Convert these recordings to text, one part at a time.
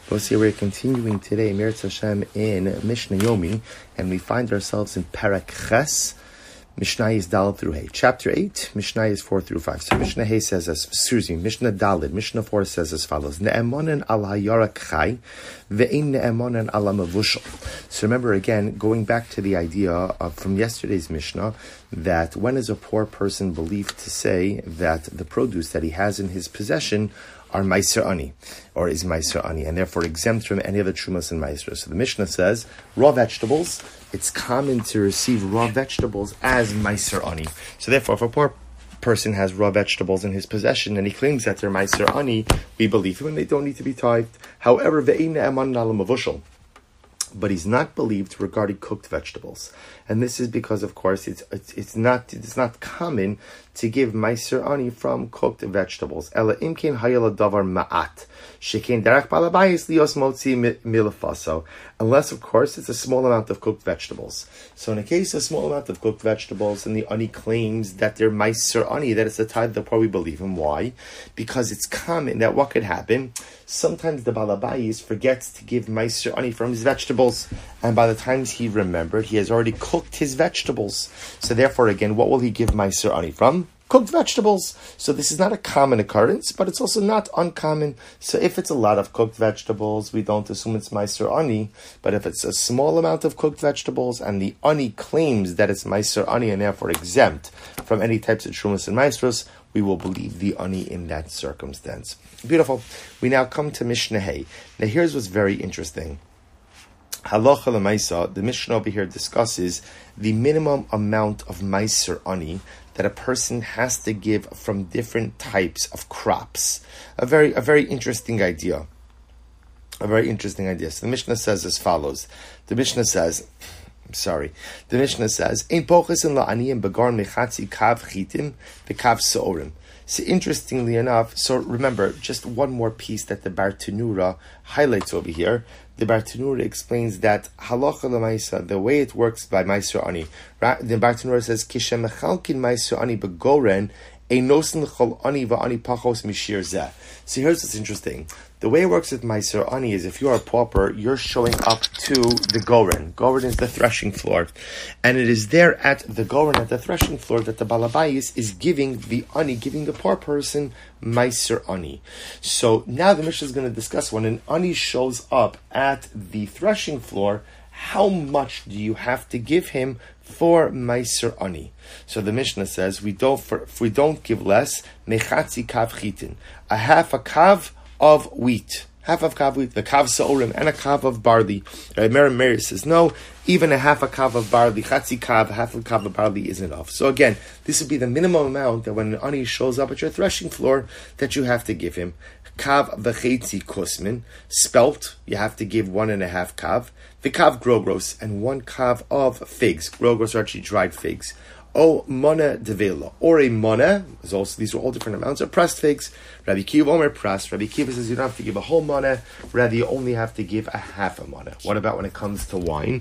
We're continuing today, Meretz Hashem, in Mishnah Yomi, and we find ourselves in Parak Ches. Mishnah is Dal through Hay. Chapter 8, Mishnah is 4 through 5. So Mishnah Hay says Mishnah Dalid, Mishnah 4 says as follows: Ne'emonen al hayarak chai, ve'in ne'emonen al hamavushal. So remember again, going back to the idea of from yesterday's Mishnah, that when is a poor person believed to say that the produce that he has in his possession are Meiser Ani, or is Meiser Ani, and therefore exempt from any other Trumas and Meiser. So the Mishnah says, raw vegetables, it's common to receive raw vegetables as Meiser Ani. So therefore, if a poor person has raw vegetables in his possession and he claims that they're Meiser Ani, we believe him and they don't need to be tithed. However, ve'ein ne'eman al hamavushal, but he's not believed regarding cooked vegetables, and this is because, of course, it's not common to give Meiser Ani from cooked vegetables. Ela imkein hayala davar ma'at shekein derech balabayis lios motzi milafaso, unless, of course, it's a small amount of cooked vegetables. So in a case of a small amount of cooked vegetables, and the ani claims that they're Meiser Ani, that it's a tithe, they'll probably believe him. Why? Because it's common that what could happen, sometimes the balabayis forgets to give Meiser Ani from his vegetables, and by the time he remembered, he has already cooked his vegetables. So therefore, again, what will he give Meiser Ani from? Cooked vegetables. So this is not a common occurrence, but it's also not uncommon. So if it's a lot of cooked vegetables, we don't assume it's Meiser Ani. But if it's a small amount of cooked vegetables and the Ani claims that it's Meiser Ani and therefore exempt from any types of Trumas and Meisros, we will believe the Ani in that circumstance. Beautiful. We now come to Mishnah Hay. Now here's what's very interesting. Halacha l'maisa, the Mishnah over here discusses the minimum amount of Meiser Ani that a person has to give from different types of crops. A very interesting idea. A very interesting idea. So the Mishnah says as follows. The Mishnah says, Ein pochesin la'aniyim begar mechatzi kav chitim v'kav se'orim. So interestingly enough, so remember, just one more piece that the Bartenura highlights over here. The Bartenura explains that halacha l'maisa, the way it works by Meiser Ani. The Bartenura says, Kishem mechalkin Meiser Ani begoren, einosin chol ani va'ani pachos mishir zeh. So here's what's interesting. The way it works with Meiser Ani is if you are a pauper, you're showing up to the Goren. Goren is the threshing floor. And it is there at the Goren, at the threshing floor, that the Balabayis is giving the Ani, giving the poor person Meiser Ani. So now the Mishnah is going to discuss when an Ani shows up at the threshing floor, how much do you have to give him for Meiser Ani? So the Mishnah says, if we don't give less, mechatzi kav chitin, a half a kav of wheat, half of kav wheat, the kav se'orim, and a kav of barley. Mary says, no, even a half a kav of barley, chatzi kav, half a kav of barley is enough. So again, this would be the minimum amount that when an ani shows up at your threshing floor, that you have to give him. Kav v'chetzi kusmin, spelt, you have to give 1.5 kav. The kav grogros, and 1 kav of figs. Grogros are actually dried figs. O mona devela, or a mona, these are all different amounts of pressed figs. Rabbi Kiva Omer pressed. Rabbi Kiva says you don't have to give a whole mona, rather you only have to give a half a mona. What about when it comes to wine?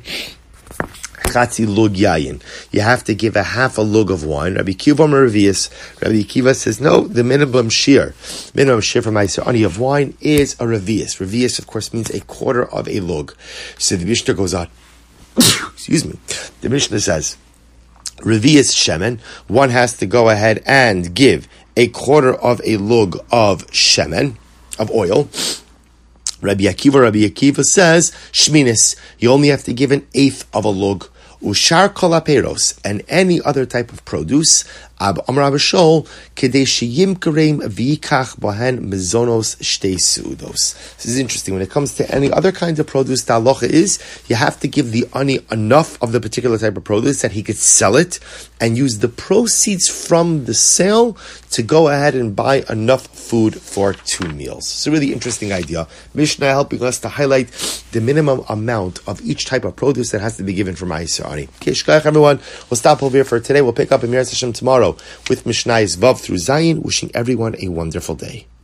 Chatzi lug yayin. You have to give a half a lug of wine. Rabbi Kiva Omer Revius. Rabbi Kiva says no, the minimum shear for Meiser Ani of wine is a revius. Revius, of course, means a quarter of a lug. So the Mishnah goes on. Excuse me. The Mishnah says, Revius shemen, one has to go ahead and give a quarter of a lug of shemen, of oil. Rabbi Akiva says, shminis, you only have to give 1/8 of a lug. Ushar kol haperos, and any other type of produce, Ab Amar Abishol, Kedei sheyimkareim v'yikach bohen mezonos shtei seudos. This is interesting. When it comes to any other kinds of produce, the halacha is you have to give the ani enough of the particular type of produce that he could sell it and use the proceeds from the sale to go ahead and buy enough food for 2 meals. It's a really interesting idea. Mishnah helping us to highlight the minimum amount of each type of produce that has to be given for Meiser Ani. Okay, shkayach everyone. We'll stop over here for today. We'll pick up in Meretz Hashem tomorrow with Mishnah's Vav through Zayin, wishing everyone a wonderful day.